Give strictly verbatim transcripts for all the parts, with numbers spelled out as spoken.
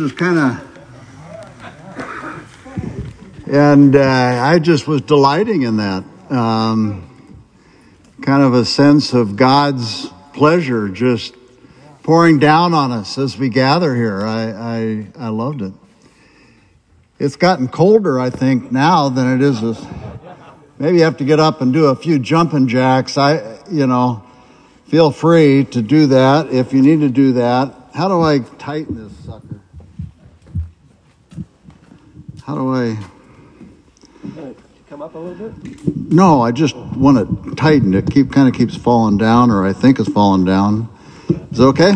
is kind of, and uh, I just was delighting in that. Um, kind of a sense of God's pleasure just pouring down on us as we gather here. I, I, I loved it. It's gotten colder, I think, now than it is. This, maybe you have to get up and do a few jumping jacks. I, you know, feel free to do that if you need to do that. How do I tighten this sucker? How do I? Come up a little bit? No, I just want it tightened. It keep kind of keeps falling down, or I think it's falling down. Is it okay?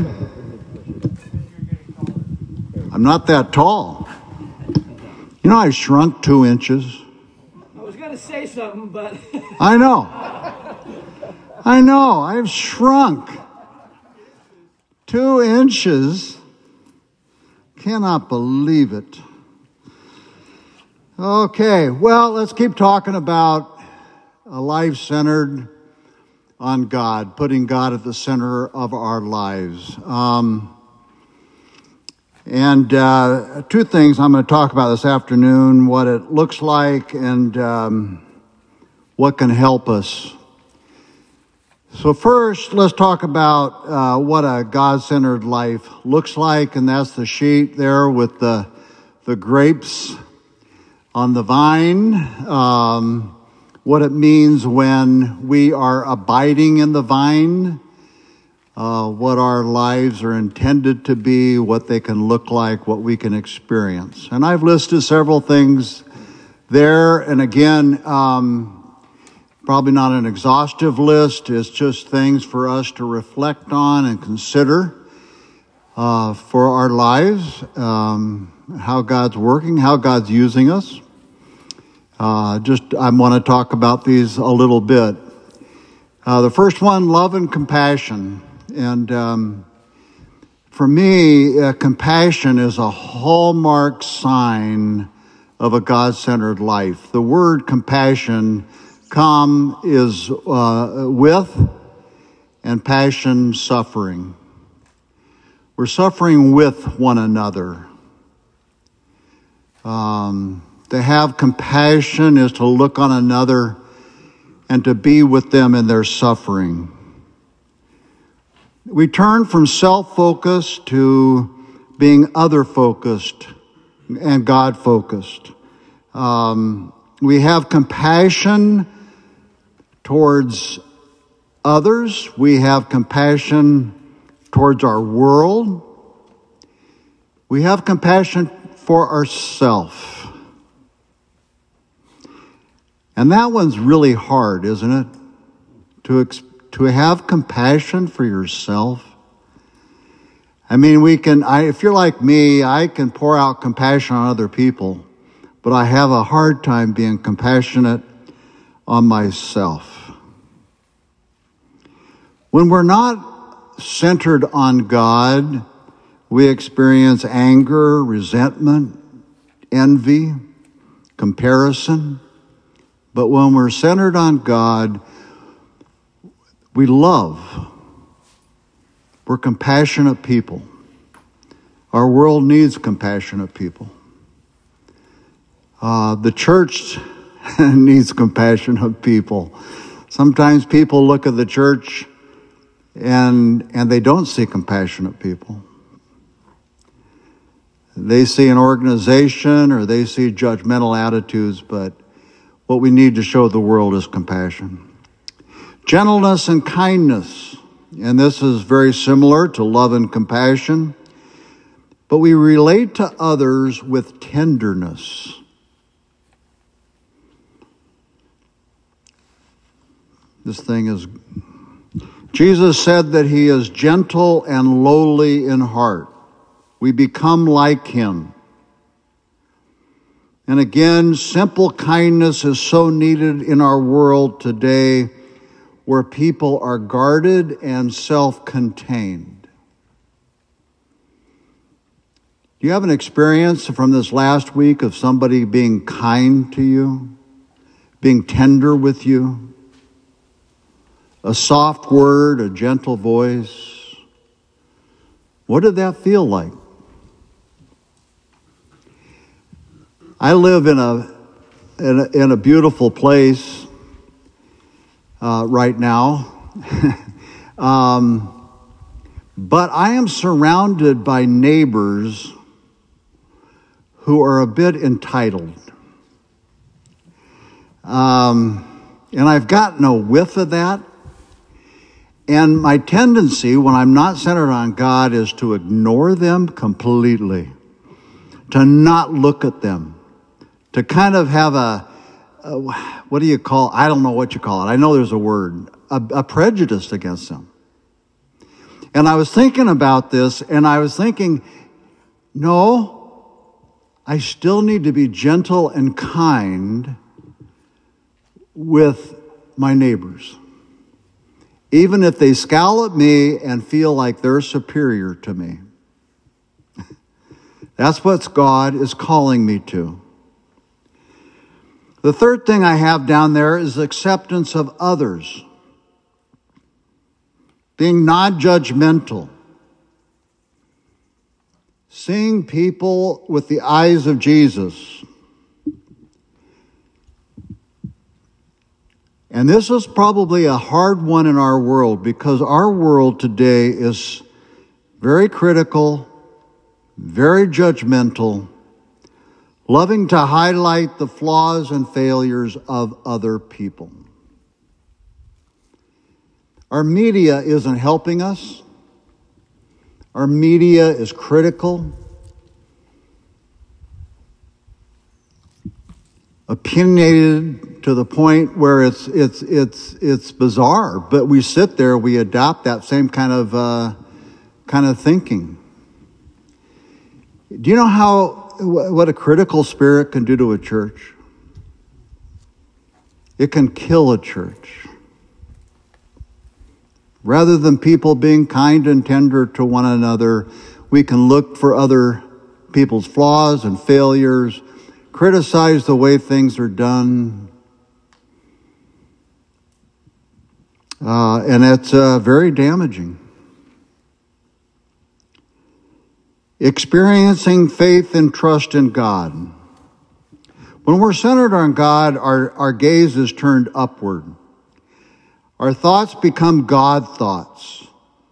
I'm not that tall. You know, I shrunk two inches. I was going to say something, but... I know. I know. I've shrunk two inches. Cannot believe it. Okay, well, let's keep talking about a life centered on God, putting God at the center of our lives. Um, and uh, two things I'm going to talk about this afternoon, what it looks like and um, what can help us. So first, let's talk about uh, what a God-centered life looks like, and that's the sheet there with the, the grapes on the vine, um, what it means when we are abiding in the vine, uh, what our lives are intended to be, what they can look like, what we can experience. And I've listed several things there, and again, um, probably not an exhaustive list. It's just things for us to reflect on and consider uh, for our lives, um, how God's working, how God's using us. Uh, just, I want to talk about these a little bit. Uh, the first one, love and compassion. And um, for me, uh, compassion is a hallmark sign of a God-centered life. The word compassion, com is uh, with, and passion, suffering. We're suffering with one another. Um... To have compassion is to look on another and to be with them in their suffering. We turn from self-focused to being other-focused and God-focused. Um, we have compassion towards others. We have compassion towards our world. We have compassion for ourselves. And that one's really hard, isn't it? To ex- to have compassion for yourself. I mean, we can, I, if you're like me, I can pour out compassion on other people, but I have a hard time being compassionate on myself. When we're not centered on God, we experience anger, resentment, envy, comparison. But when we're centered on God, we love. We're compassionate people. Our world needs compassionate people. Uh, the church needs compassionate people. Sometimes people look at the church and and they don't see compassionate people. They see an organization or they see judgmental attitudes, but what we need to show the world is compassion. Gentleness and kindness. And this is very similar to love and compassion. But we relate to others with tenderness. This thing is... Jesus said that he is gentle and lowly in heart. We become like him. And again, simple kindness is so needed in our world today where people are guarded and self-contained. Do you have an experience from this last week of somebody being kind to you, being tender with you? A soft word, a gentle voice? What did that feel like? I live in a in a, in a beautiful place uh, right now, um, but I am surrounded by neighbors who are a bit entitled. Um, and I've gotten a whiff of that. And my tendency when I'm not centered on God is to ignore them completely, to not look at them, to kind of have a, a what do you call, I don't know what you call it. I know there's a word, a, a prejudice against them. And I was thinking about this, and I was thinking, no, I still need to be gentle and kind with my neighbors, even if they scowl at me and feel like they're superior to me. That's what God is calling me to. The third thing I have down there is acceptance of others, being non-judgmental, seeing people with the eyes of Jesus. And this is probably a hard one in our world, because our world today is very critical, very judgmental, loving to highlight the flaws and failures of other people. Our media isn't helping us. Our media is critical, opinionated to the point where it's it's it's it's bizarre. But we sit there, we adopt that same kind of uh, kind of thinking. Do you know how what a critical spirit can do to a church? It can kill a church. Rather than people being kind and tender to one another, we can look for other people's flaws and failures, criticize the way things are done. Uh, and it's uh, very damaging. Experiencing faith and trust in God. When we're centered on God, our, our gaze is turned upward. Our thoughts become God thoughts.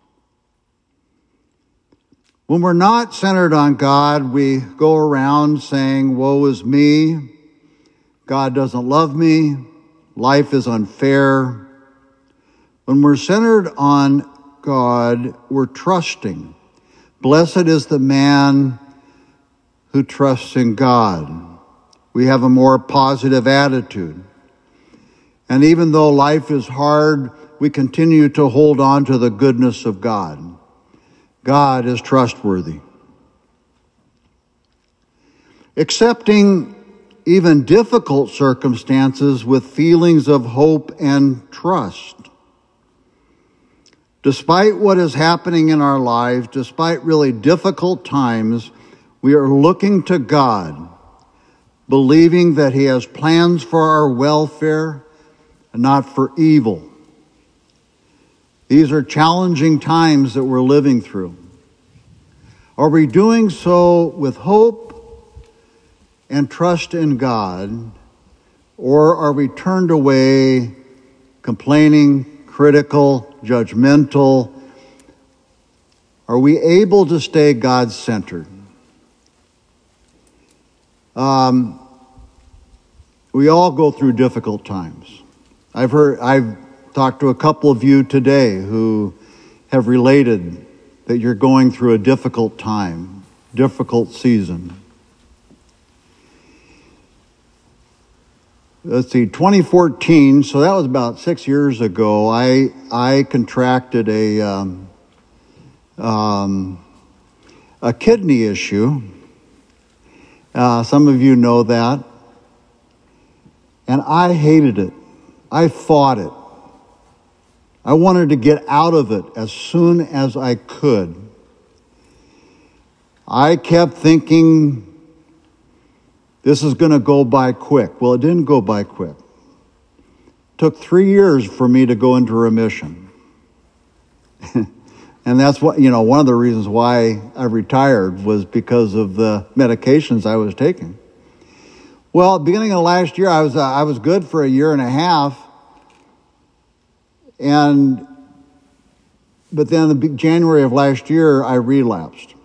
When we're not centered on God, we go around saying, woe is me, God doesn't love me, life is unfair. When we're centered on God, we're trusting. Blessed is the man who trusts in God. We have a more positive attitude. And even though life is hard, we continue to hold on to the goodness of God. God is trustworthy. Accepting even difficult circumstances with feelings of hope and trust. Despite what is happening in our lives, despite really difficult times, we are looking to God, believing that He has plans for our welfare and not for evil. These are challenging times that we're living through. Are we doing so with hope and trust in God, or are we turned away, complaining, critical, judgmental? Are we able to stay God-centered? Um, we all go through difficult times. I've heard, I've talked to a couple of you today who have related that you're going through a difficult time, difficult season. Let's see, twenty fourteen, so that was about six years ago, I I contracted a um, um, a kidney issue. Uh, some of you know that. And I hated it. I fought it. I wanted to get out of it as soon as I could. I kept thinking, this is going to go by quick. Well, it didn't go by quick. It took three years for me to go into remission. And that's what, you know, one of the reasons why I retired was because of the medications I was taking. Well, beginning of last year, I was uh, I was good for a year and a half, and but then the January of last year, I relapsed.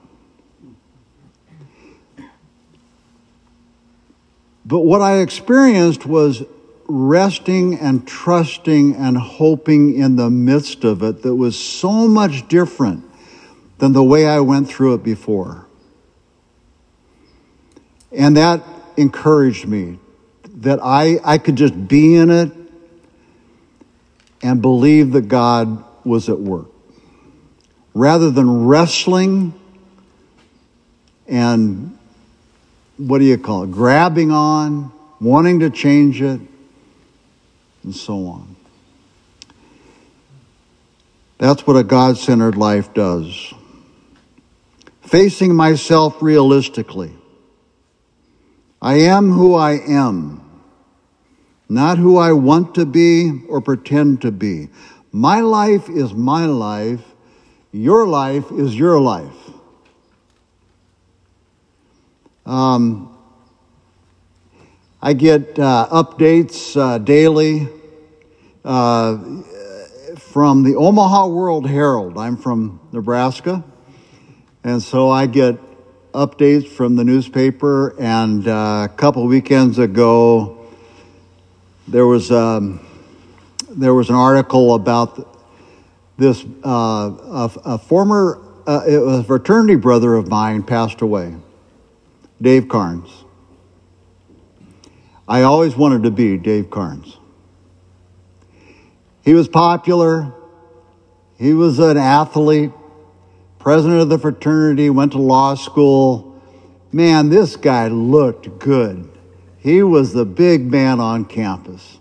But what I experienced was resting and trusting and hoping in the midst of it that was so much different than the way I went through it before. And that encouraged me that I, I could just be in it and believe that God was at work. Rather than wrestling and, what do you call it, grabbing on, wanting to change it, and so on. That's what a God-centered life does. Facing myself realistically. I am who I am, not who I want to be or pretend to be. My life is my life. Your life is your life. Um, I get uh, updates uh, daily uh, from the Omaha World Herald. I'm from Nebraska, and so I get updates from the newspaper. And uh, a couple weekends ago, there was um, there was an article about this uh, a, a former uh, it was a fraternity brother of mine passed away. Dave Carnes. I always wanted to be Dave Carnes. He was popular. He was an athlete, president of the fraternity, went to law school. Man, this guy looked good. He was the big man on campus.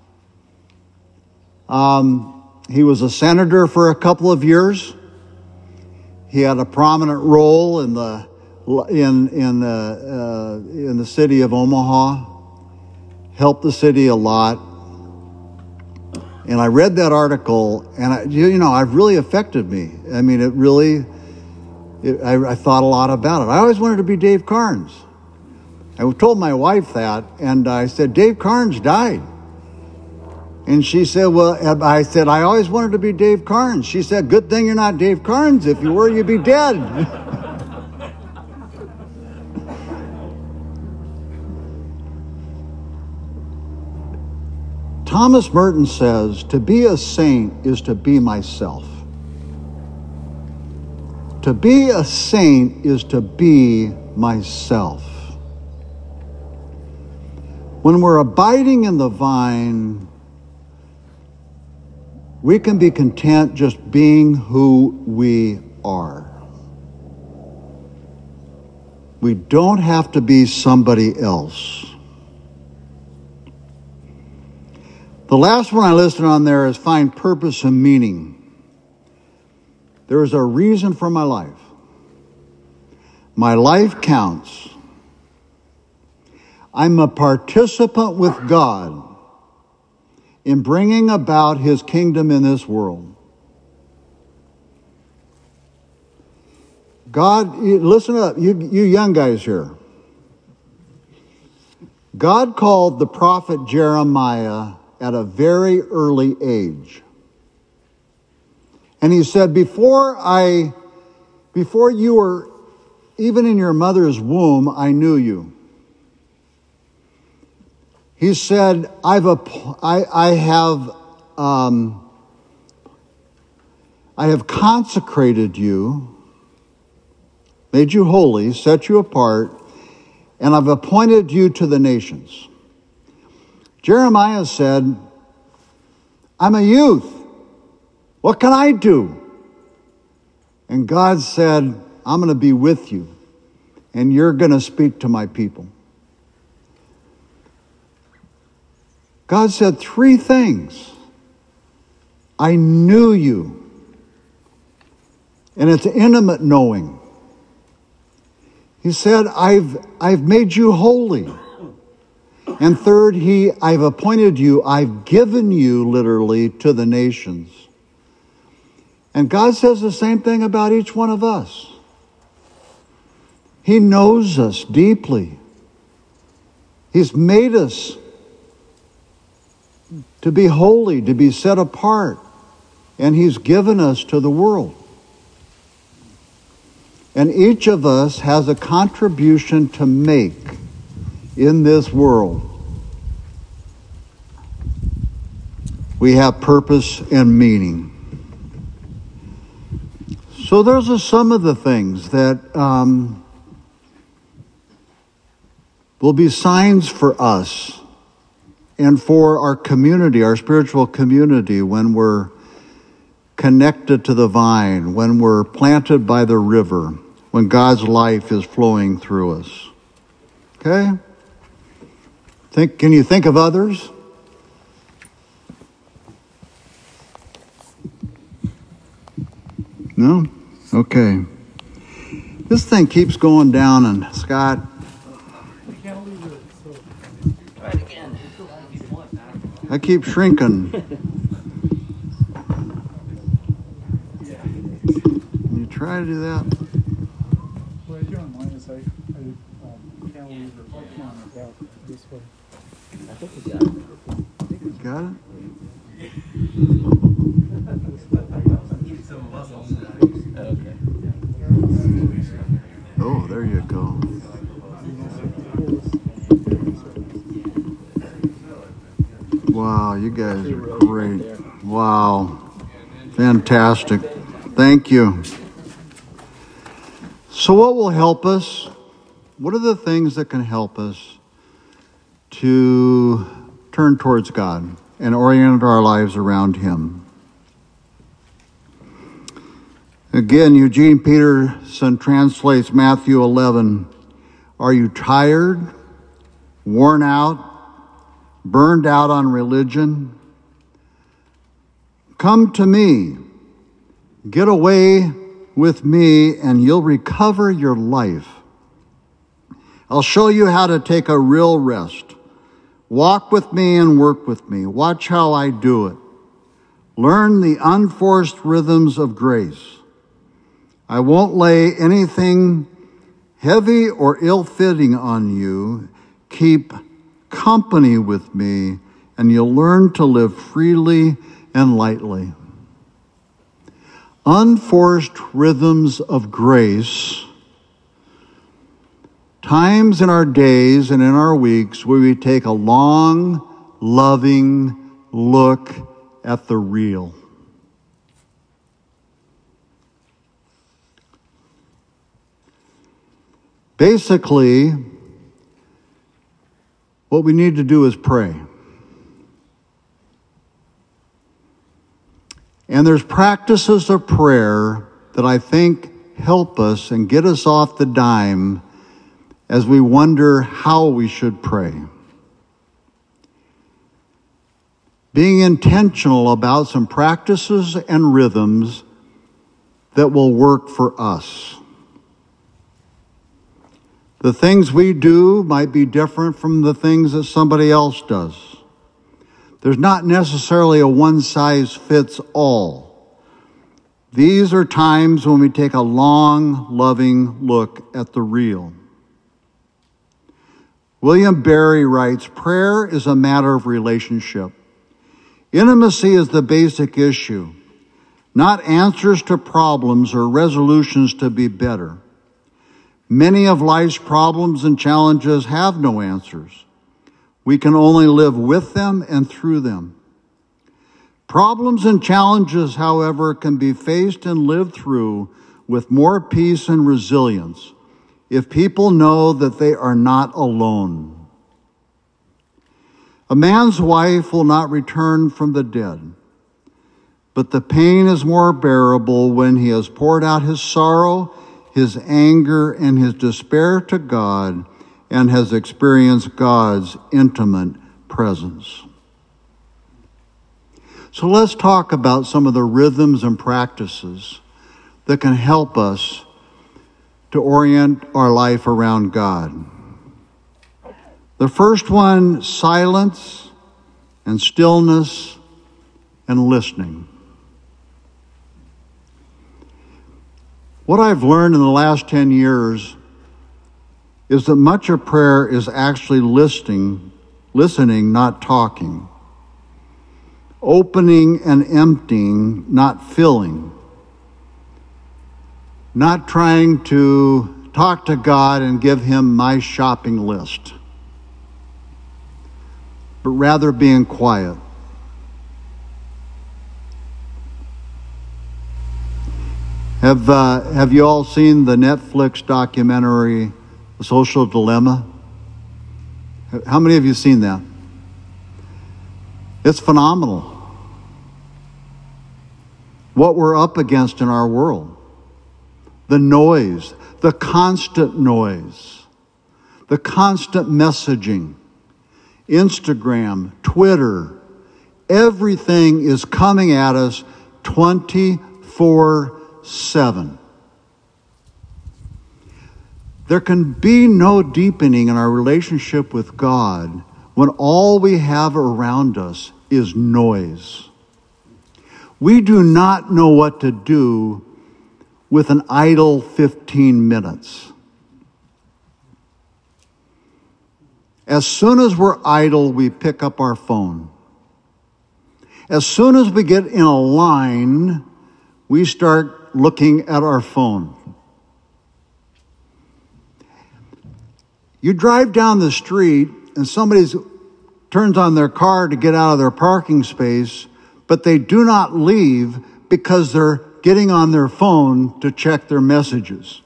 Um, he was a senator for a couple of years. He had a prominent role in the in in the uh, in the city of Omaha, helped the city a lot. And I read that article, and I, you know, it really affected me. I mean, it really, it, I, I thought a lot about it. I always wanted to be Dave Carnes. I told my wife that, and I said, Dave Carnes died. And she said, well, I said, I always wanted to be Dave Carnes. She said, good thing you're not Dave Carnes. If you were, you'd be dead. Thomas Merton says, to be a saint is to be myself. To be a saint is to be myself. When we're abiding in the vine, we can be content just being who we are. We don't have to be somebody else. The last one I listed on there is find purpose and meaning. There is a reason for my life. My life counts. I'm a participant with God in bringing about His kingdom in this world. God, listen up, you, you young guys here. God called the prophet Jeremiah at a very early age. And he said, before I, before you were even in your mother's womb, I knew you. He said, I've a, I, I have, um, I have consecrated you, made you holy, set you apart, and I've appointed you to the nations. Jeremiah said, I'm a youth. What can I do? And God said, I'm going to be with you, and you're going to speak to my people. God said three things. I knew you. And it's intimate knowing. He said, I've, I've made you holy. And third, he, I've appointed you, I've given you literally to the nations. And God says the same thing about each one of us. He knows us deeply. He's made us to be holy, to be set apart, and He's given us to the world. And each of us has a contribution to make in this world. We have purpose and meaning. So those are some of the things that um, will be signs for us and for our community, our spiritual community, when we're connected to the vine, when we're planted by the river, when God's life is flowing through us. Okay? Think, can you think of others? No? Okay. This thing keeps going down, and Scott. Try it again. I keep shrinking. Can you try to do that? What I do online is I, I um, can't leave it on about this way. I think we got it. You got it? Okay. Oh, there you go. Wow, you guys are great. Wow. Fantastic. Thank you. So what will help us? What are the things that can help us to turn towards God and orient our lives around Him? Again, Eugene Peterson translates Matthew eleven. Are you tired, worn out, burned out on religion? Come to me. Get away with me and you'll recover your life. I'll show you how to take a real rest. Walk with me and work with me. Watch how I do it. Learn the unforced rhythms of grace. I won't lay anything heavy or ill-fitting on you. Keep company with me, and you'll learn to live freely and lightly. Unforced rhythms of grace. Times in our days and in our weeks where we take a long, loving look at the real. Basically, what we need to do is pray. And there's practices of prayer that I think help us and get us off the dime as we wonder how we should pray. Being intentional about some practices and rhythms that will work for us. The things we do might be different from the things that somebody else does. There's not necessarily a one-size-fits-all. These are times when we take a long, loving look at the real. William Barry writes, prayer is a matter of relationship. Intimacy is the basic issue, not answers to problems or resolutions to be better. Many of life's problems and challenges have no answers. We can only live with them and through them. Problems and challenges, however, can be faced and lived through with more peace and resilience if people know that they are not alone. A man's wife will not return from the dead, but the pain is more bearable when he has poured out his sorrow, his anger, and his despair to God and has experienced God's intimate presence. So let's talk about some of the rhythms and practices that can help us to orient our life around God. The first one, silence and stillness and listening. What I've learned in the last ten years is that much of prayer is actually listening, listening, not talking. Opening and emptying, not filling. Not trying to talk to God and give him my shopping list, but rather being quiet. Have uh, have you all seen the Netflix documentary, The Social Dilemma? How many of you seen that? It's phenomenal. What we're up against in our world. The noise, the constant noise, the constant messaging, Instagram, Twitter, everything is coming at us twenty-four seven. There can be no deepening in our relationship with God when all we have around us is noise. We do not know what to do with an idle fifteen minutes. As soon as we're idle, we pick up our phone. As soon as we get in a line, we start looking at our phone. You drive down the street and somebody turns on their car to get out of their parking space, but they do not leave because they're getting on their phone to check their messages.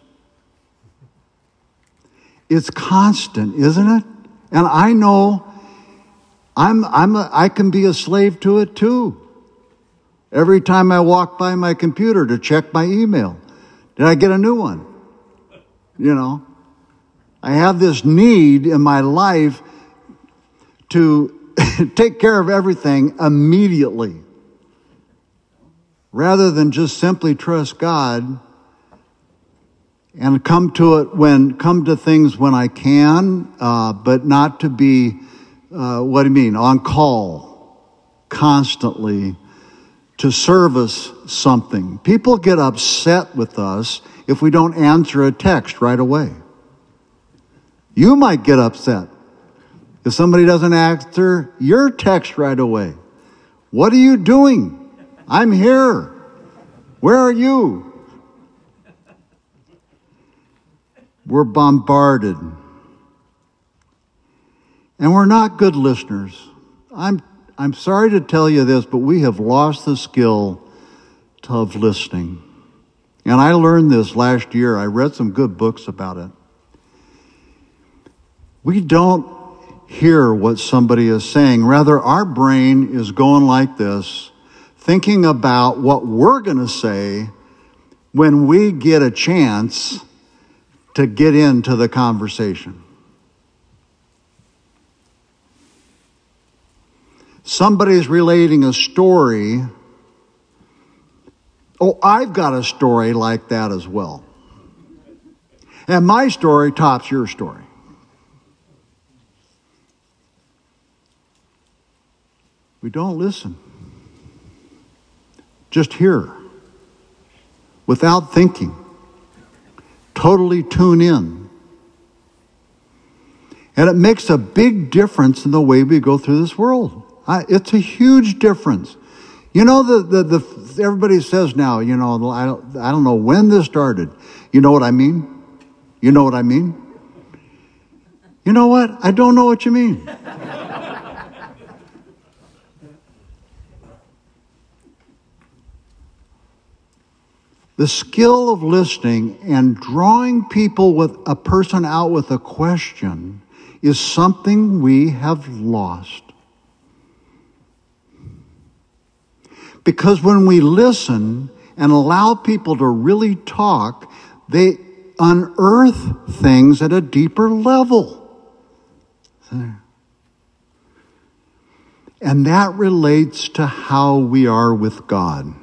It's constant, isn't it? And I know I'm, I'm a, I can be a slave to it too. Every time I walk by my computer to check my email, did I get a new one? You know, I have this need in my life to take care of everything immediately, rather than just simply trust God and come to it when, come to things when I can, uh, but not to be, uh, what do you mean, on call constantly to service something. People get upset with us if we don't answer a text right away. You might get upset if somebody doesn't answer your text right away. What are you doing? I'm here. Where are you? We're bombarded. And we're not good listeners. I'm I'm sorry to tell you this, but we have lost the skill of listening. And I learned this last year. I read some good books about it. We don't hear what somebody is saying. Rather, our brain is going like this, thinking about what we're going to say when we get a chance to get into the conversation. Somebody's relating a story. Oh, I've got a story like that as well. And my story tops your story. We don't listen. Just hear. Without thinking. Totally tune in. And it makes a big difference in the way we go through this world. I, it's a huge difference. You know, the, the, the everybody says now, you know, I don't, I don't know when this started. You know what I mean? You know what I mean? You know what? I don't know what you mean. The skill of listening and drawing people with a person out with a question is something we have lost. Because when we listen and allow people to really talk, they unearth things at a deeper level. And that relates to how we are with God.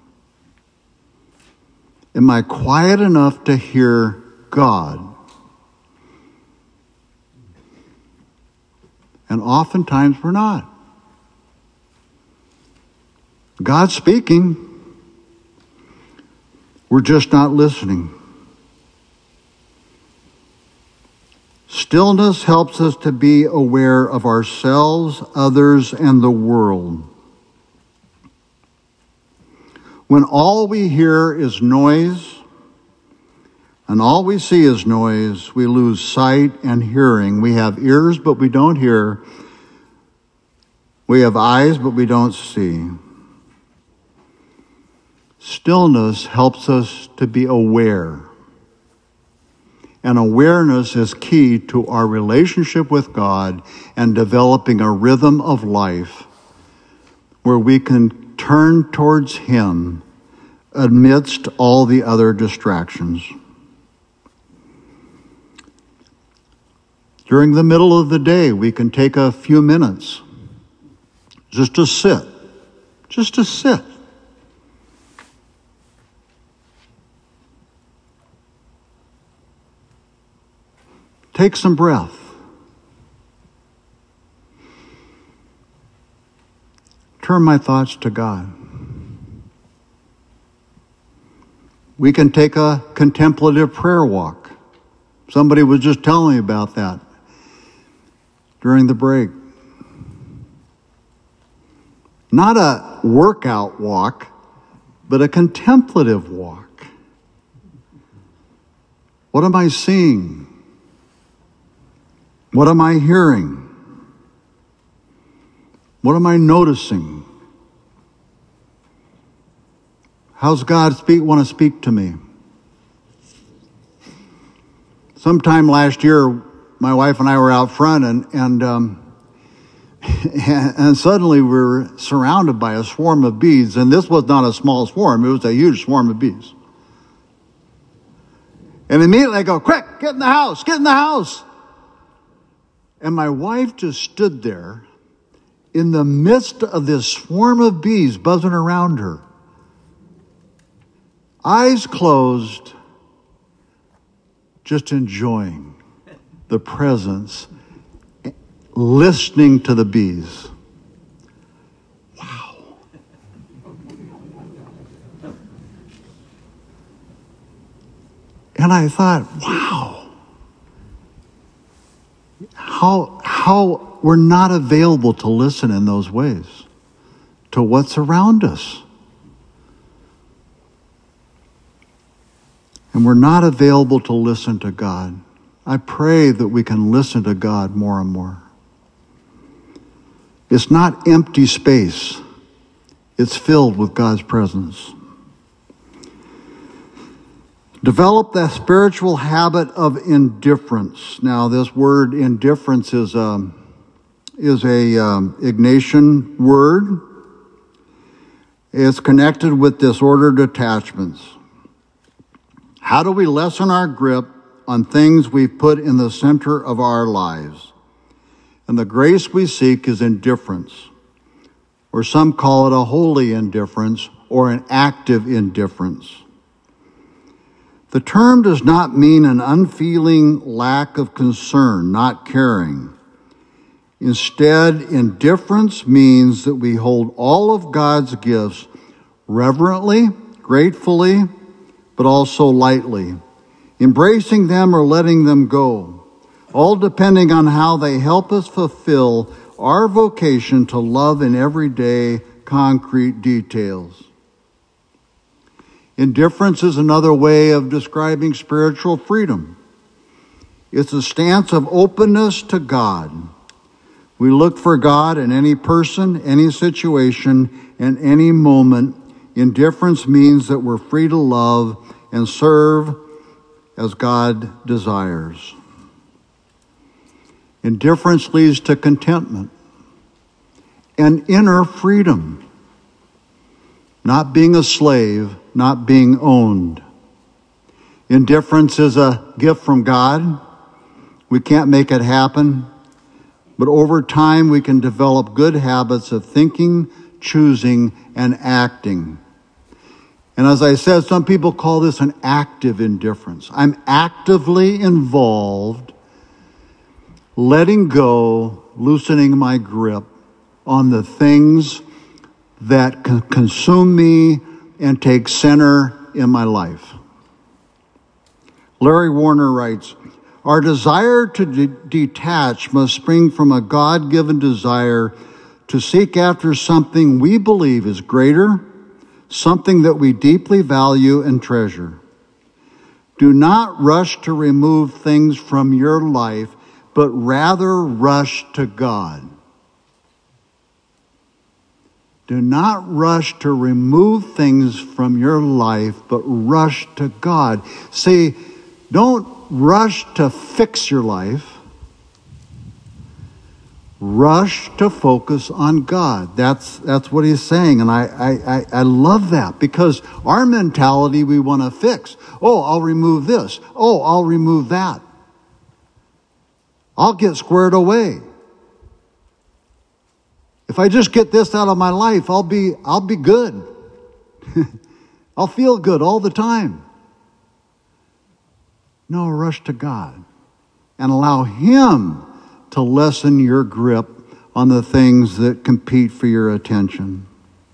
Am I quiet enough to hear God? And oftentimes we're not. God's speaking. We're just not listening. Stillness helps us to be aware of ourselves, others, and the world. When all we hear is noise, and all we see is noise, we lose sight and hearing. We have ears, but we don't hear. We have eyes, but we don't see. Stillness helps us to be aware. And awareness is key to our relationship with God and developing a rhythm of life where we can turn towards Him amidst all the other distractions. During the middle of the day, we can take a few minutes just to sit, just to sit. Take some breath. Turn my thoughts to God. We can take a contemplative prayer walk. Somebody was just telling me about that during the break. Not a workout walk, but a contemplative walk. What am I seeing? What am I hearing? What am I noticing? How's God speak, want to speak to me? Sometime last year, my wife and I were out front, and and um, and suddenly we were surrounded by a swarm of bees. And this was not a small swarm; it was a huge swarm of bees. And immediately I go, "Quick, get in the house! Get in the house!" And my wife just stood there in the midst of this swarm of bees buzzing around her. Eyes closed, just enjoying the presence, listening to the bees. Wow. And I thought, wow. How, how we're not available to listen in those ways to what's around us. And we're not available to listen to God. I pray that we can listen to God more and more. It's not empty space. It's filled with God's presence. Develop that spiritual habit of indifference. Now, this word indifference is a, is a um, Ignatian word. It's connected with disordered attachments. How do we lessen our grip on things we've put in the center of our lives? And the grace we seek is indifference, or some call it a holy indifference or an active indifference. The term does not mean an unfeeling lack of concern, not caring. Instead, indifference means that we hold all of God's gifts reverently, gratefully, but also lightly, embracing them or letting them go, all depending on how they help us fulfill our vocation to love in everyday, concrete details. Indifference is another way of describing spiritual freedom. It's a stance of openness to God. We look for God in any person, any situation, and any moment. Indifference means that we're free to love and serve as God desires. Indifference leads to contentment and inner freedom. Not being a slave, not being owned. Indifference is a gift from God. We can't make it happen, but over time we can develop good habits of thinking, choosing, and acting. And as I said, some people call this an active indifference. I'm actively involved, letting go, loosening my grip on the things that can consume me and take center in my life. Larry Warner writes, Our desire to de- detach must spring from a God-given desire to seek after something we believe is greater, something that we deeply value and treasure. Do not rush to remove things from your life, but rather rush to God. Do not rush to remove things from your life, but rush to God. See, don't rush to fix your life. Rush to focus on God. That's that's what he's saying. And I, I, I love that, because our mentality, we want to fix. Oh, I'll remove this. Oh, I'll remove that. I'll get squared away. If I just get this out of my life, I'll be I'll be good. I'll feel good all the time. No, rush to God and allow him to lessen your grip on the things that compete for your attention.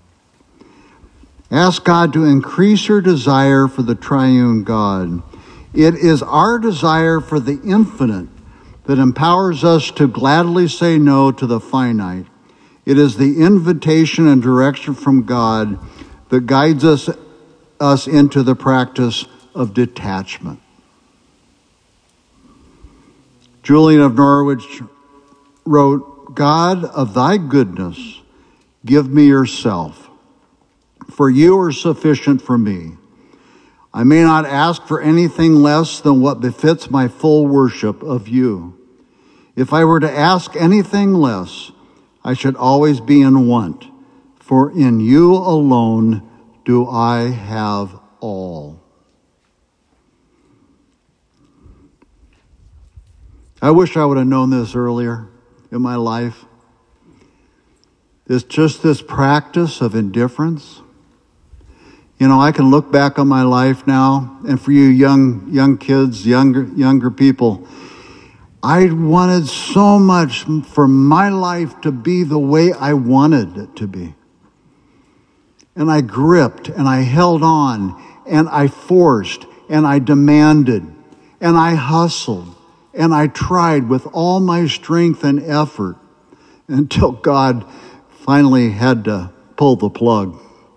Ask God to increase your desire for the triune God. It is our desire for the infinite that empowers us to gladly say no to the finite. It is the invitation and direction from God that guides us, us into the practice of detachment. Julian of Norwich wrote, God of thy goodness, give me yourself, for you are sufficient for me. I may not ask for anything less than what befits my full worship of you. If I were to ask anything less, I should always be in want, for in you alone do I have all. I wish I would have known this earlier in my life. It's just this practice of indifference. You know, I can look back on my life now, and for you young young kids, younger younger people, I wanted so much for my life to be the way I wanted it to be. And I gripped, and I held on, and I forced, and I demanded, and I hustled, and I tried with all my strength and effort until God finally had to pull the plug.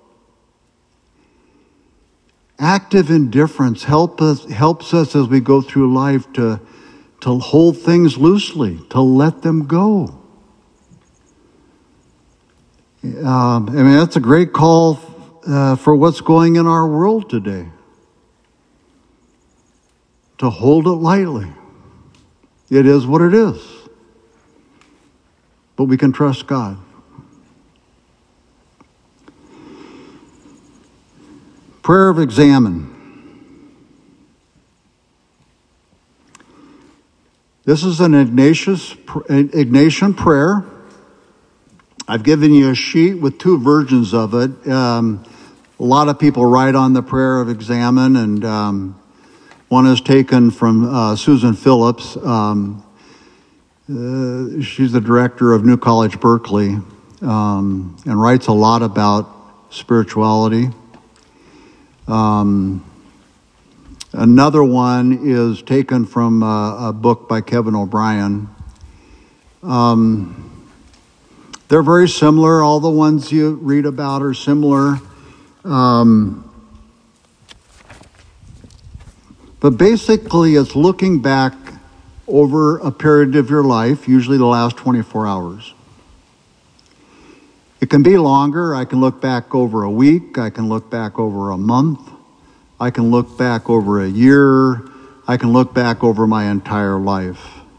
Active indifference help us, helps us as we go through life to to hold things loosely, to let them go. Um, I mean, that's a great call uh, for what's going in our world today. To hold it lightly. It is what it is. But we can trust God. Prayer of examine. This is an Ignatius, Ignatian prayer. I've given you a sheet with two versions of it. Um, a lot of people write on the prayer of examine, and um, one is taken from uh, Susan Phillips. Um, uh, she's the director of New College Berkeley, um, and writes a lot about spirituality. Um, Another one is taken from a, a book by Kevin O'Brien. Um, they're very similar. All the ones you read about are similar. Um, but basically, it's looking back over a period of your life, usually the last twenty-four hours. It can be longer. I can look back over a week. I can look back over a month. I can look back over a year. I can look back over my entire life.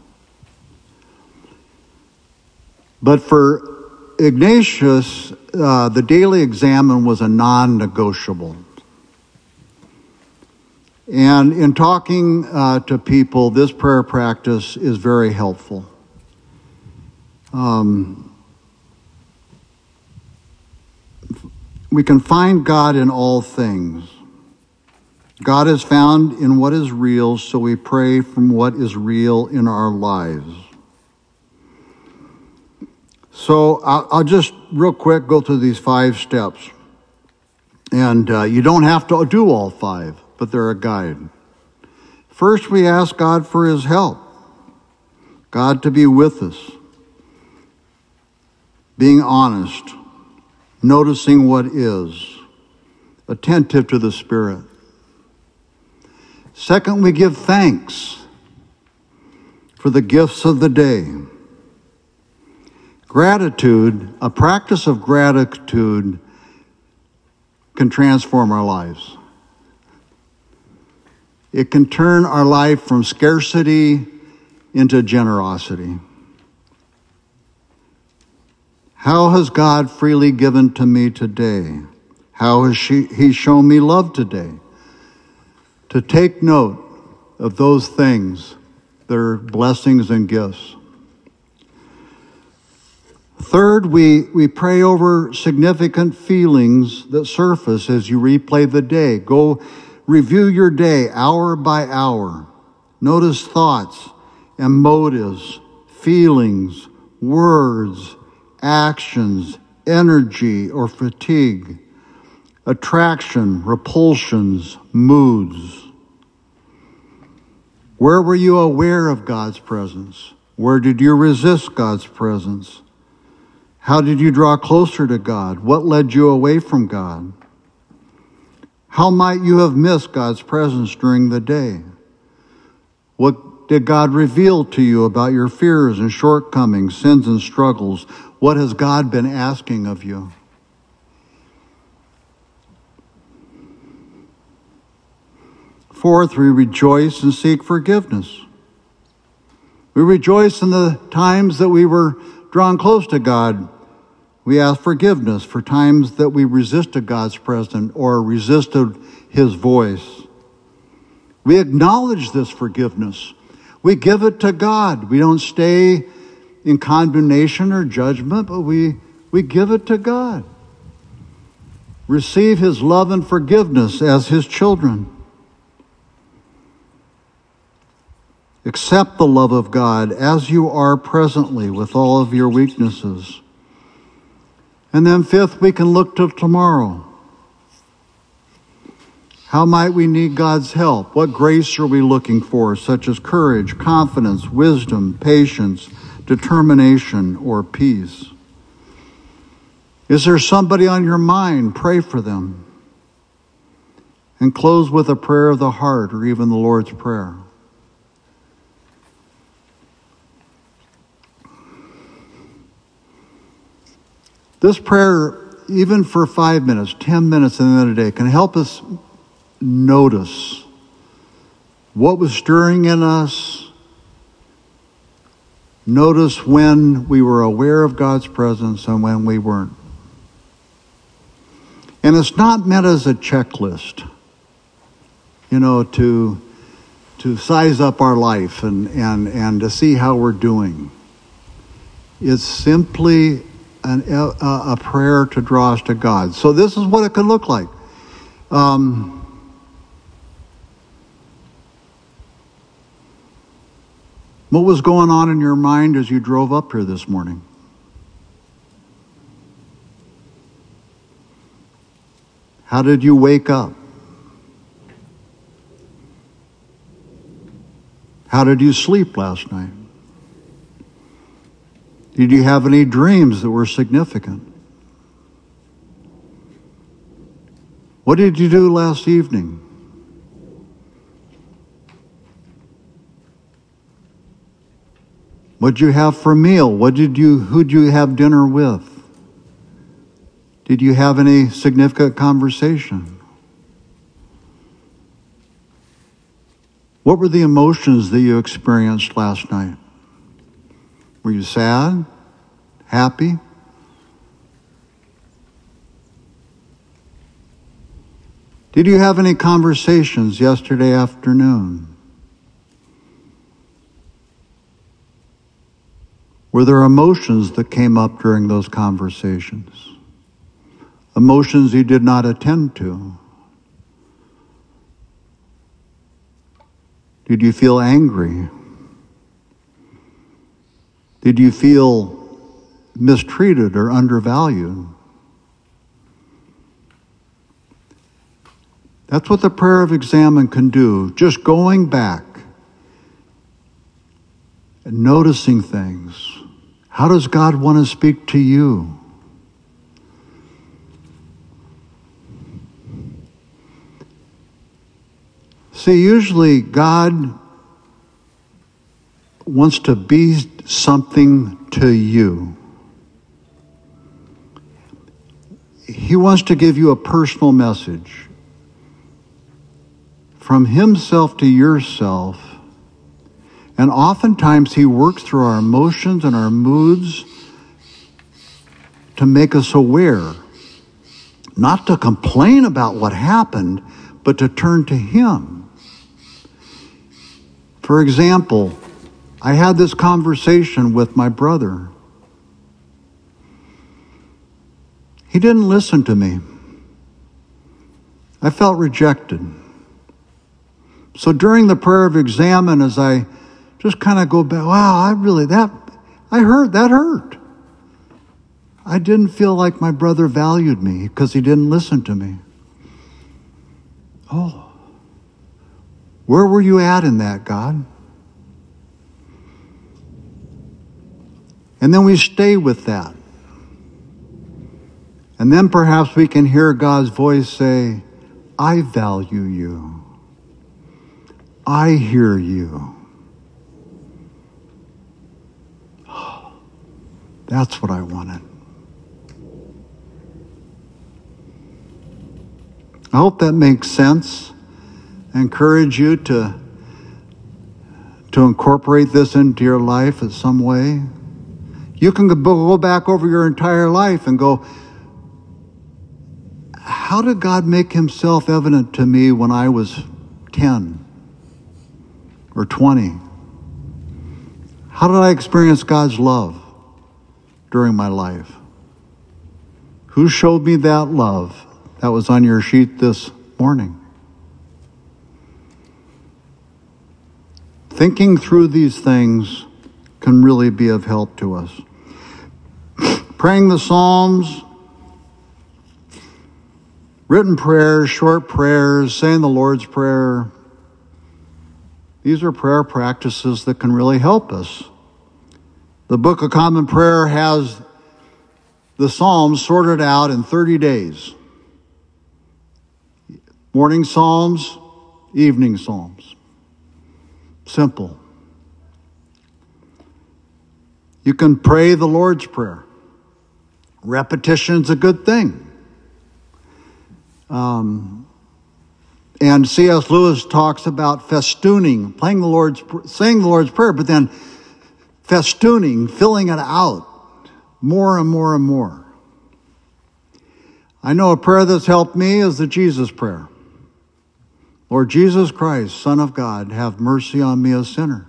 But for Ignatius, uh, the daily examine was a non-negotiable. And in talking uh, to people, this prayer practice is very helpful. Um, we can find God in all things. God is found in what is real, so we pray from what is real in our lives. So I'll, I'll just real quick go through these five steps. And uh, you don't have to do all five, but they're a guide. First, we ask God for his help, God to be with us, being honest, noticing what is, attentive to the Spirit. Second, we give thanks for the gifts of the day. Gratitude, a practice of gratitude, can transform our lives. It can turn our life from scarcity into generosity. How has God freely given to me today? How has she, he shown me love today? To take note of those things that are blessings and gifts. Third, we, we pray over significant feelings that surface as you replay the day. Go review your day hour by hour. Notice thoughts and motives, feelings, words, actions, energy or fatigue, attraction, repulsions, moods. Where were you aware of God's presence? Where did you resist God's presence? How did you draw closer to God? What led you away from God? How might you have missed God's presence during the day? What did God reveal to you about your fears and shortcomings, sins and struggles? What has God been asking of you? Fourth, we rejoice and seek forgiveness. We rejoice in the times that we were drawn close to God. We ask forgiveness for times that we resisted God's presence or resisted his voice. We acknowledge this forgiveness. We give it to God. We don't stay in condemnation or judgment, but we, we give it to God. Receive his love and forgiveness as his children. Accept the love of God as you are presently with all of your weaknesses. And then fifth, we can look to tomorrow. How might we need God's help? What grace are we looking for, such as courage, confidence, wisdom, patience, determination, or peace? Is there somebody on your mind? Pray for them. And close with a prayer of the heart or even the Lord's Prayer. This prayer, even for five minutes, ten minutes in the end of the day, can help us notice what was stirring in us. Notice when we were aware of God's presence and when we weren't. And it's not meant as a checklist, you know, to, to size up our life and, and, and to see how we're doing. It's simply An, a, a prayer to draw us to God. So this is what it could look like. Um, what was going on in your mind as you drove up here this morning? How did you wake up? How did you sleep last night? Did you have any dreams that were significant? What did you do last evening? What did you have for a meal? What did you, who did you have dinner with? Did you have any significant conversation? What were the emotions that you experienced last night? Were you sad? Happy? Did you have any conversations yesterday afternoon? Were there emotions that came up during those conversations? Emotions you did not attend to? Did you feel angry? Did you feel mistreated or undervalued? That's what the prayer of examine can do. Just going back and noticing things. How does God want to speak to you? See, usually God wants to be something to you. He wants to give you a personal message from himself to yourself. And oftentimes he works through our emotions and our moods to make us aware, not to complain about what happened, but to turn to him. For example, I had this conversation with my brother. He didn't listen to me. I felt rejected. So during the prayer of examine, as I just kind of go back, wow, I really, that, I hurt, that hurt. I didn't feel like my brother valued me because he didn't listen to me. Oh, where were you at in that, God? And then we stay with that. And then perhaps we can hear God's voice say, I value you. I hear you. Oh, that's what I wanted. I hope that makes sense. I encourage you to, to incorporate this into your life in some way. You can go back over your entire life and go, how did God make himself evident to me when I was ten or twenty? How did I experience God's love during my life? Who showed me that love? That was on your sheet this morning. Thinking through these things can really be of help to us. Praying the Psalms, written prayers, short prayers, saying the Lord's Prayer. These are prayer practices that can really help us. The Book of Common Prayer has the Psalms sorted out in thirty days. Morning Psalms, evening Psalms. Simple. You can pray the Lord's Prayer. Repetition's a good thing. Um, and C S Lewis talks about festooning, playing the Lord's, saying the Lord's Prayer, but then festooning, filling it out more and more and more. I know a prayer that's helped me is the Jesus Prayer. Lord Jesus Christ, Son of God, have mercy on me, a sinner.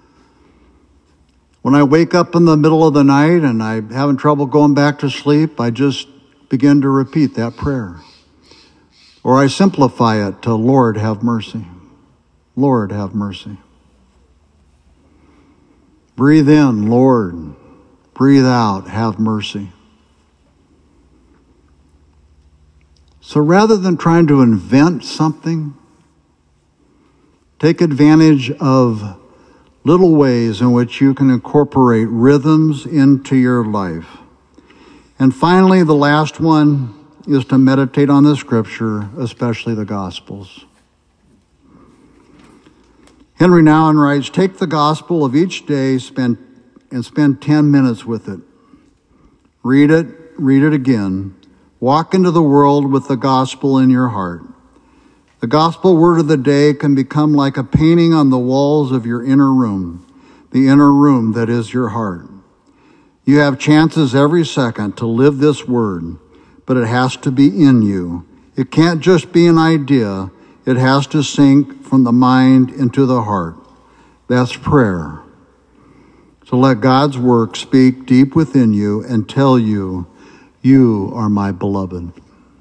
When I wake up in the middle of the night and I'm having trouble going back to sleep, I just begin to repeat that prayer. Or I simplify it to Lord, have mercy. Lord, have mercy. Breathe in, Lord. Breathe out, have mercy. So rather than trying to invent something, take advantage of little ways in which you can incorporate rhythms into your life. And finally, the last one is to meditate on the Scripture, especially the Gospels. Henry Nouwen writes, take the Gospel of each day spend, and spend ten minutes with it. Read it, read it again. Walk into the world with the Gospel in your heart. The Gospel word of the day can become like a painting on the walls of your inner room, the inner room that is your heart. You have chances every second to live this word, but it has to be in you. It can't just be an idea. It has to sink from the mind into the heart. That's prayer. So let God's work speak deep within you and tell you, you are my beloved.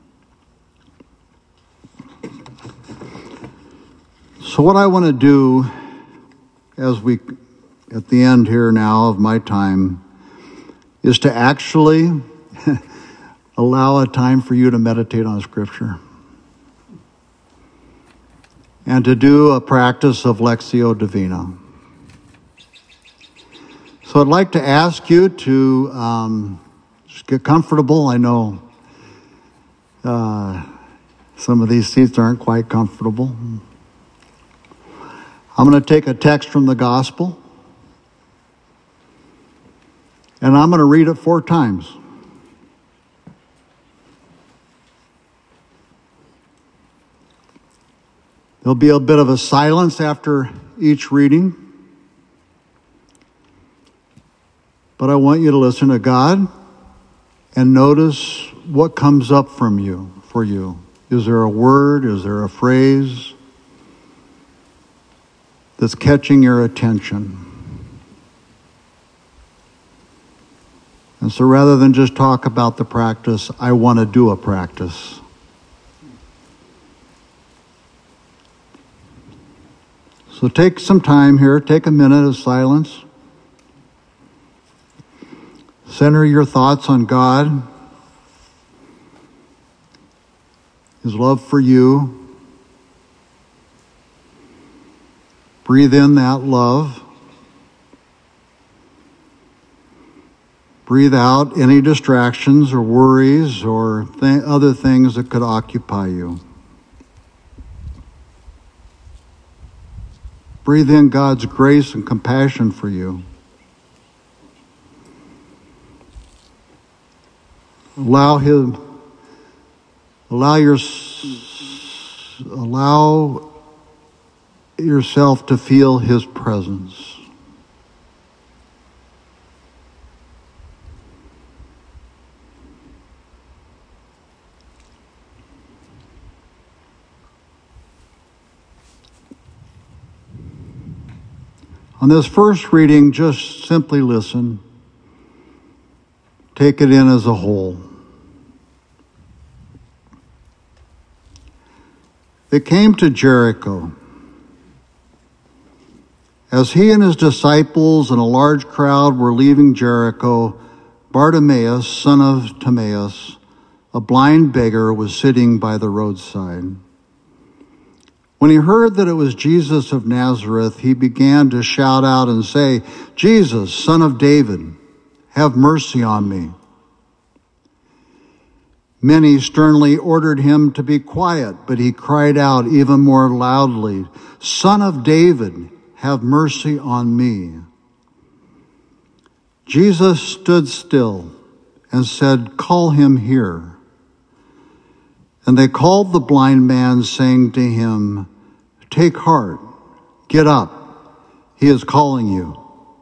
So what I want to do as we, at the end here now of my time, is to actually allow a time for you to meditate on Scripture. and to do a practice of Lectio Divina. So I'd like to ask you to um, just get comfortable. I know uh, some of these seats aren't quite comfortable. I'm going to take a text from the Gospel, and I'm going to read it four times. There'll be a bit of a silence after each reading, but I want you to listen to God and notice what comes up from you, for you. Is there a word? Is there a phrase that's catching your attention? And so rather than just talk about the practice, I want to do a practice. So take some time here, take a minute of silence. Center your thoughts on God, His love for you. Breathe in that love. Breathe out any distractions or worries or th- other things that could occupy you. Breathe in God's grace and compassion for you. Allow him, allow your, allow yourself to feel His presence. On this first reading, just simply listen. Take it in as a whole. They came to Jericho. As he and his disciples and a large crowd were leaving Jericho, Bartimaeus, son of Timaeus, a blind beggar, was sitting by the roadside. When he heard that it was Jesus of Nazareth, he began to shout out and say, "Jesus, Son of David, have mercy on me." Many sternly ordered him to be quiet, but he cried out even more loudly, "Son of David, have mercy on me." Jesus stood still and said, "Call him here." And they called the blind man, saying to him, "Take heart, get up, he is calling you."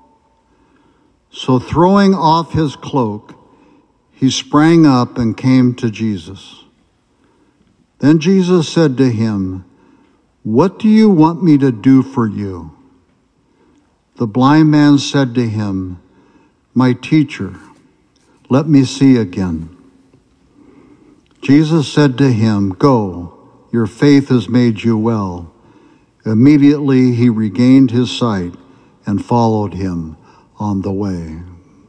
So throwing off his cloak, he sprang up and came to Jesus. Then Jesus said to him, "What do you want me to do for you?" The blind man said to him, "My teacher, let me see again." Jesus said to him, "Go, your faith has made you well." Immediately he regained his sight and followed him on the way.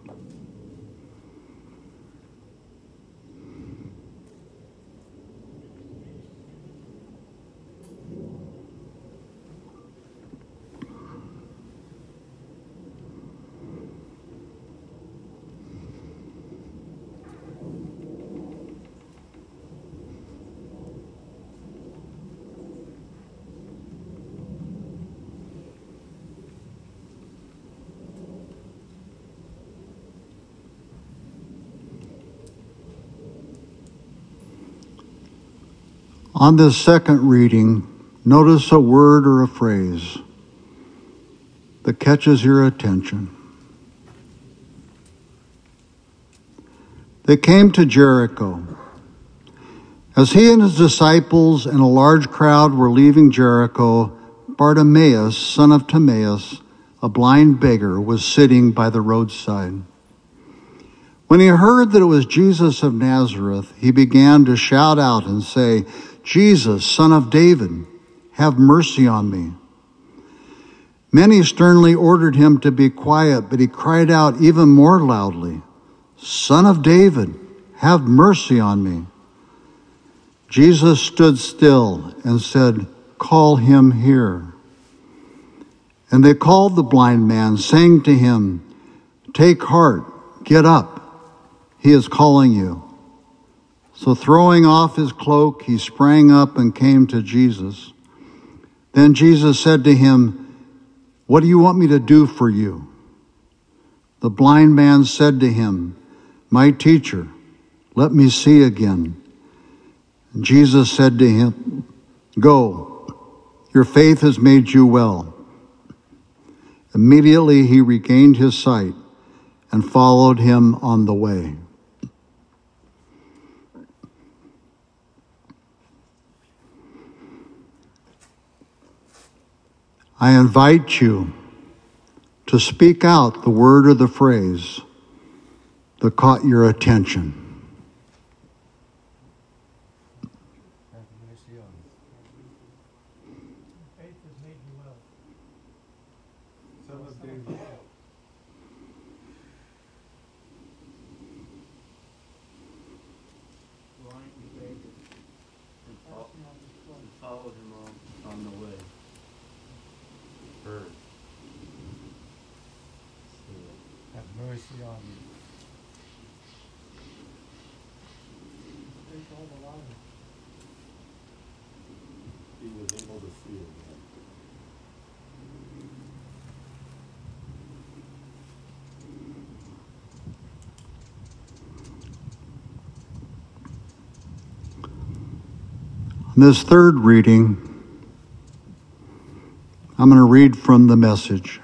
On this second reading, notice a word or a phrase that catches your attention. They came to Jericho. As he and his disciples and a large crowd were leaving Jericho, Bartimaeus, son of Timaeus, a blind beggar, was sitting by the roadside. When he heard that it was Jesus of Nazareth, he began to shout out and say, "Jesus, Son of David, have mercy on me." Many sternly ordered him to be quiet, but he cried out even more loudly, "Son of David, have mercy on me." Jesus stood still and said, call him here." And they called the blind man, saying to him, "Take heart, get up, he is calling you." So throwing off his cloak, he sprang up and came to Jesus. Then Jesus said to him, "What do you want me to do for you?" The blind man said to him, "My teacher, let me see again." And Jesus said to him, "Go, your faith has made you well." Immediately he regained his sight and followed him on the way. I invite you to speak out the word or the phrase that caught your attention. Faith has made you well. Son of David. Blind David, and fo- and followed him on, on the way. Heard. Have mercy on me. Take all the life. He was able to see it. In this third reading, I'm going to read from the Message.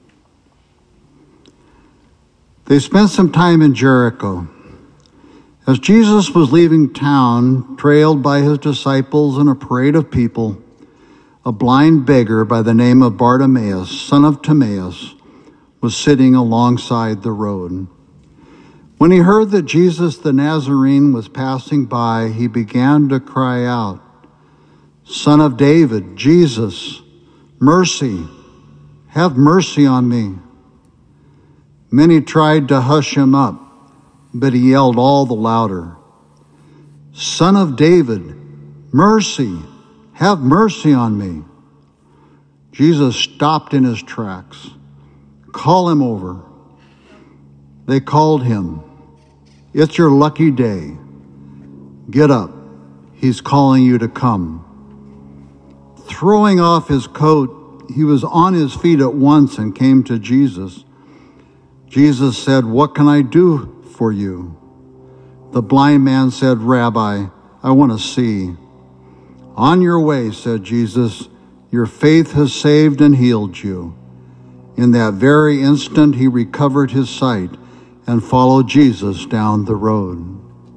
They spent some time in Jericho. As Jesus was leaving town, trailed by his disciples and a parade of people, a blind beggar by the name of Bartimaeus, son of Timaeus, was sitting alongside the road. When he heard that Jesus the Nazarene was passing by, he began to cry out, "Son of David, Jesus, mercy, have mercy on me." Many tried to hush him up, but he yelled all the louder, "Son of David, mercy, have mercy on me." Jesus stopped in his tracks. "Call him over." They called him. "It's your lucky day. Get up. He's calling you to come." Throwing off his coat, he was on his feet at once and came to Jesus. Jesus said, "What can I do for you?" The blind man said, "Rabbi, I want to see." "On your way," said Jesus. "Your faith has saved and healed you." In that very instant, he recovered his sight and followed Jesus down the road.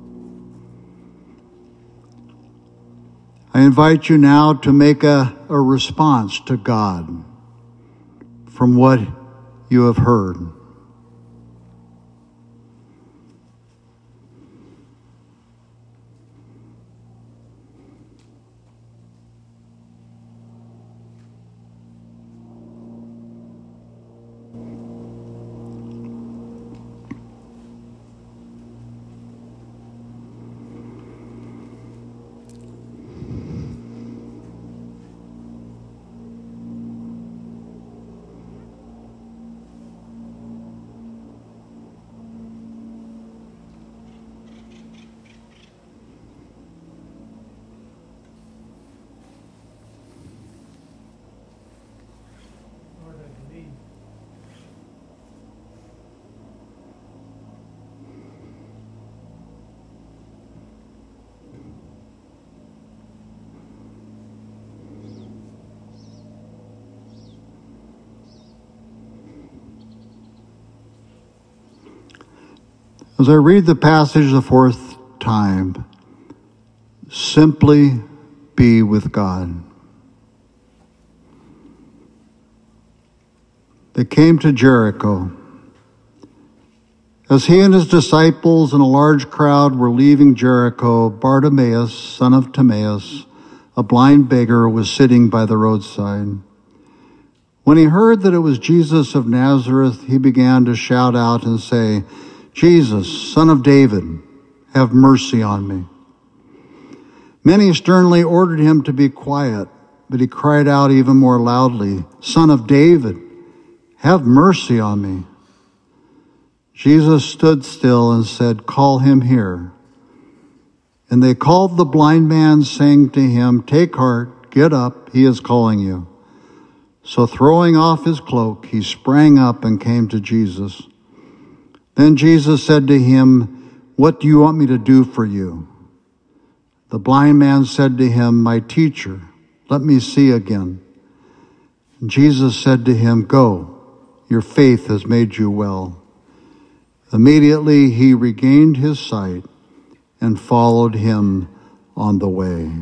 I invite you now to make a, a response to God from what you have heard. Lord, I believe. As I read the passage the fourth time, simply be with God. They came to Jericho. As he and his disciples and a large crowd were leaving Jericho, Bartimaeus, son of Timaeus, a blind beggar, was sitting by the roadside. When he heard that it was Jesus of Nazareth, he began to shout out and say, "Jesus, son of David, have mercy on me." Many sternly ordered him to be quiet, but he cried out even more loudly, "Son of David, have mercy on me." Jesus stood still and said, "Call him here." And they called the blind man, saying to him, "Take heart, get up, he is calling you." So throwing off his cloak, he sprang up and came to Jesus. Then Jesus said to him, "What do you want me to do for you?" The blind man said to him, "My teacher, let me see again." And Jesus said to him, "Go, your faith has made you well." Immediately he regained his sight and followed him on the way.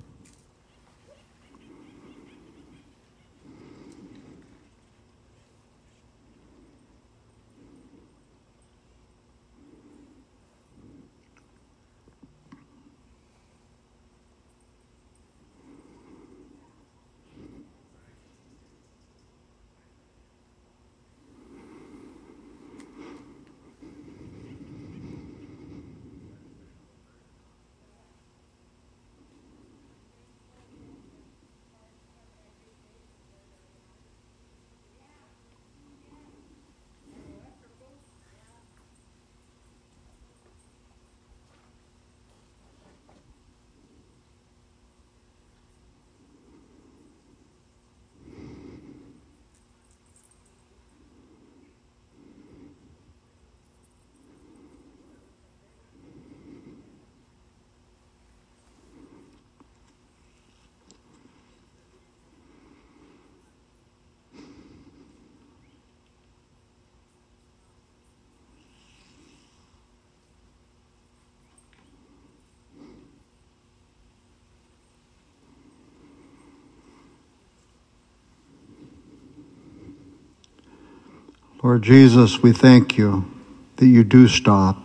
Lord Jesus, we thank you that you do stop,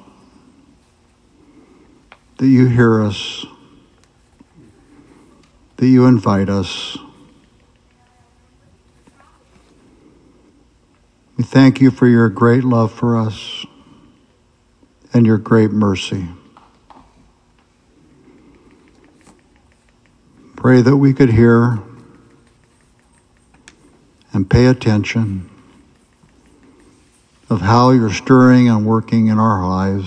that you hear us, that you invite us. We thank you for your great love for us and your great mercy. Pray that we could hear and pay attention of how you're stirring and working in our lives.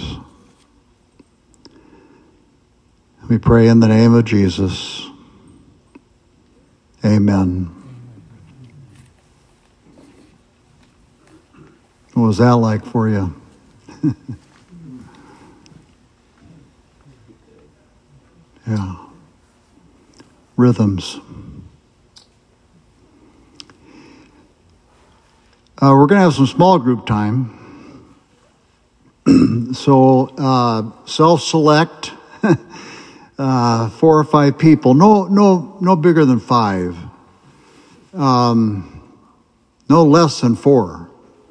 We pray in the name of Jesus. Amen. What was that like for you? Yeah. Rhythms. Uh, we're going to have some small group time. so uh, self-select uh, four or five people. No, no, no bigger than five. Um, no less than four.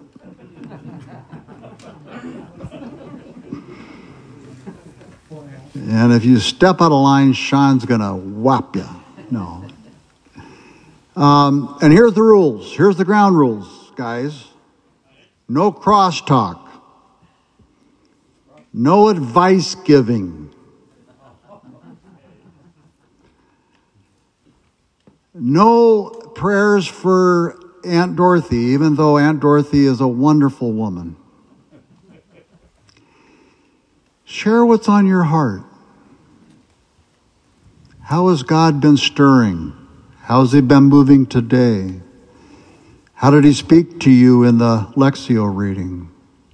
And if you step out of line, Sean's going to whop you. No. Um, and here's the rules. Here's the ground rules, guys. No crosstalk. No advice giving. No prayers for Aunt Dorothy, even though Aunt Dorothy is a wonderful woman. Share what's on your heart. How has God been stirring? How has he been moving today? How did he speak to you in the Lectio reading?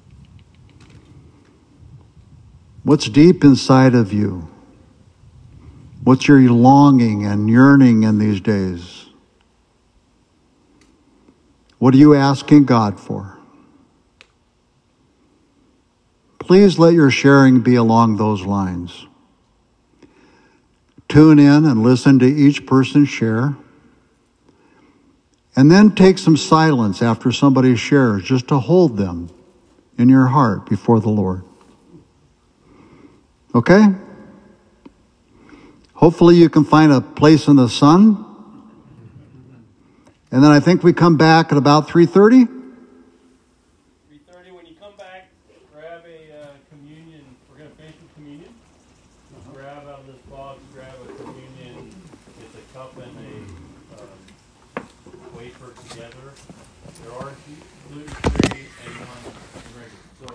What's deep inside of you? What's your longing and yearning in these days? What are you asking God for? Please let your sharing be along those lines. Tune in and listen to each person share. And then take some silence after somebody shares, just to hold them in your heart before the Lord. Okay? Hopefully you can find a place in the sun. And then I think we come back at about three thirty. three thirty, when you come back, grab a uh, communion. We're going to finish with communion. Grab out of this box, grab a communion. It's a cup and a um, wafer together. There are gluten-free and non-regular. So